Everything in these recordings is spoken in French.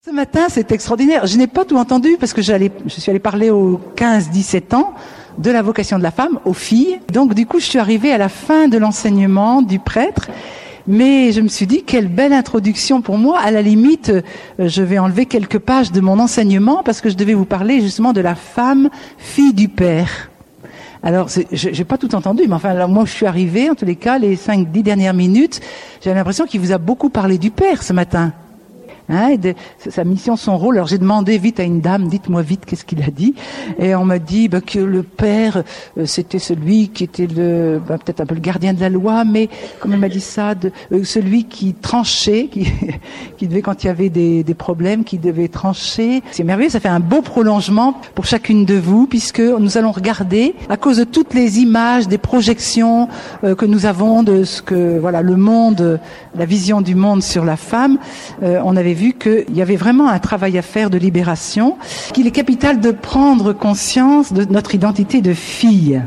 Ce matin, c'est extraordinaire. Je n'ai pas tout entendu parce que je suis allée parler aux 15-17 ans de la vocation de la femme, aux filles. Donc, du coup, je suis arrivée à la fin de l'enseignement du prêtre. Mais je me suis dit, quelle belle introduction pour moi. À la limite, je vais enlever quelques pages de mon enseignement parce que je devais vous parler justement de la femme, fille du Père. Alors, j'ai pas tout entendu, mais enfin, là, moi, je suis arrivée, en tous les cas, les 5-10 dernières minutes, j'avais l'impression qu'il vous a beaucoup parlé du Père ce matin. Et de sa mission, son rôle. Alors j'ai demandé vite à une dame, dites-moi vite qu'est-ce qu'il a dit. Et on m'a dit que le père, c'était celui qui était peut-être un peu le gardien de la loi, mais comme elle m'a dit ça, celui qui tranchait, qui devait, quand il y avait des problèmes, qui devait trancher. C'est merveilleux, ça fait un beau prolongement pour chacune de vous, puisque nous allons regarder, à cause de toutes les images, des projections que nous avons de ce que, voilà, le monde, la vision du monde sur la femme, on avait vu qu'il y avait vraiment un travail à faire de libération, qu'il est capital de prendre conscience de notre identité de fille.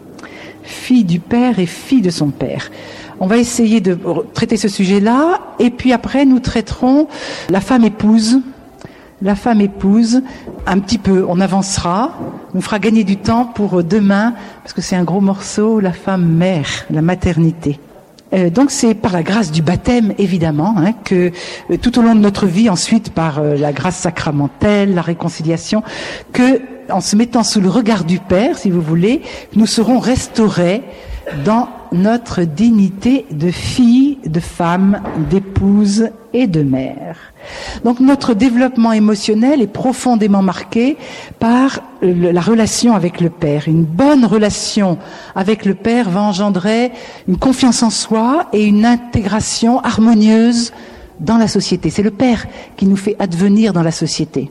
Fille du Père et fille de son Père. On va essayer de traiter ce sujet-là, et puis après nous traiterons la femme épouse. La femme épouse, un petit peu, on avancera, on fera gagner du temps pour demain, parce que c'est un gros morceau, la femme mère, la maternité. Donc c'est par la grâce du baptême, évidemment, que tout au long de notre vie, ensuite par la grâce sacramentelle, la réconciliation, que en se mettant sous le regard du Père, si vous voulez, nous serons restaurés dans notre dignité de fille, de femme, d'épouse et de mère. Donc notre développement émotionnel est profondément marqué par la relation avec le Père. Une bonne relation avec le Père va engendrer une confiance en soi et une intégration harmonieuse dans la société. C'est le Père qui nous fait advenir dans la société.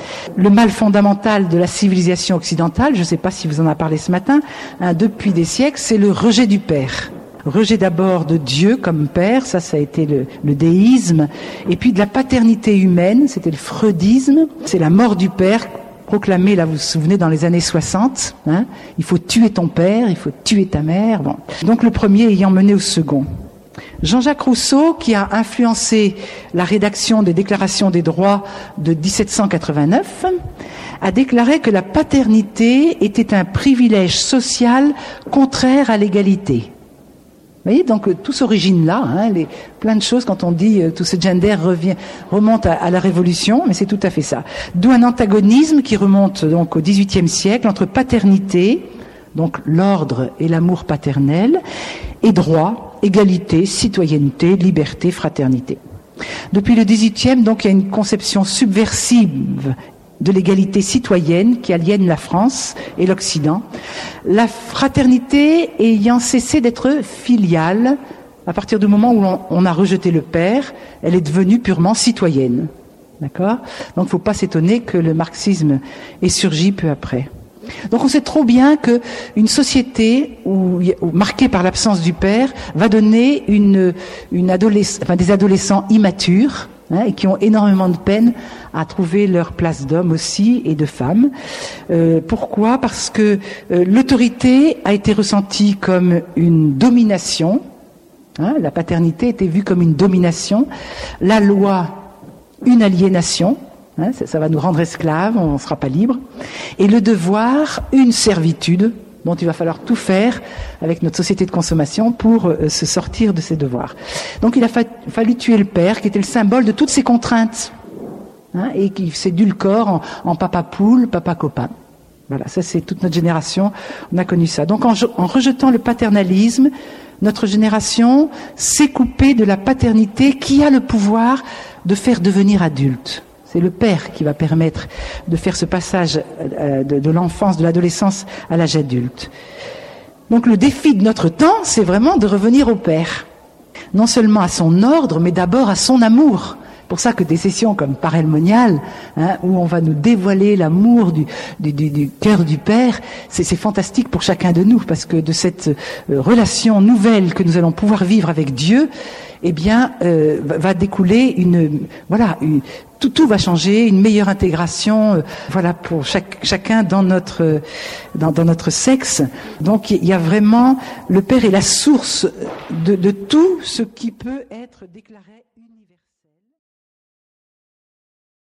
Le mal fondamental de la civilisation occidentale, je ne sais pas si vous en avez parlé ce matin, depuis des siècles, c'est le rejet du Père. Rejet d'abord de Dieu comme Père, ça a été le déisme, et puis de la paternité humaine, c'était le freudisme, c'est la mort du Père, proclamée, là vous vous souvenez, dans les années 60, il faut tuer ton père, il faut tuer ta mère. Bon. Donc le premier ayant mené au second. Jean-Jacques Rousseau, qui a influencé la rédaction des déclarations des droits de 1789, a déclaré que la paternité était un privilège social contraire à l'égalité. Vous voyez, donc tout s'origine là, plein de choses quand on dit tout ce gender remonte à la Révolution, mais c'est tout à fait ça. D'où un antagonisme qui remonte donc au XVIIIe siècle entre paternité, donc l'ordre et l'amour paternel, et droit, égalité, citoyenneté, liberté, fraternité. Depuis le XVIIIe, donc, il y a une conception subversive de l'égalité citoyenne qui aliène la France et l'Occident. La fraternité ayant cessé d'être filiale, à partir du moment où on a rejeté le père, elle est devenue purement citoyenne. D'accord ? Donc il ne faut pas s'étonner que le marxisme ait surgi peu après. Donc on sait trop bien qu'une société marquée par l'absence du père va donner des adolescents immatures, et qui ont énormément de peine à trouver leur place d'homme aussi et de femme. Pourquoi ? Parce que l'autorité a été ressentie comme une domination. La paternité était vue comme une domination. La loi, une aliénation. Ça va nous rendre esclaves, on ne sera pas libres. Et le devoir, une servitude dont il va falloir tout faire avec notre société de consommation pour se sortir de ses devoirs. Donc il a fallu tuer le père, qui était le symbole de toutes ces contraintes, et qui s'édulcore en papa poule, papa copain. Voilà, ça c'est toute notre génération, on a connu ça. Donc en rejetant le paternalisme, notre génération s'est coupée de la paternité qui a le pouvoir de faire devenir adulte. C'est le père qui va permettre de faire ce passage de l'enfance, de l'adolescence à l'âge adulte. Donc le défi de notre temps, c'est vraiment de revenir au père. Non seulement à son ordre, mais d'abord à son amour. C'est pour ça que des sessions comme Parelmonial, où on va nous dévoiler l'amour du cœur du Père, c'est fantastique pour chacun de nous, parce que de cette relation nouvelle que nous allons pouvoir vivre avec Dieu, va découler tout va changer, une meilleure intégration, pour chacun dans notre sexe. Donc il y a vraiment, le Père est la source de tout ce qui peut être déclaré unique.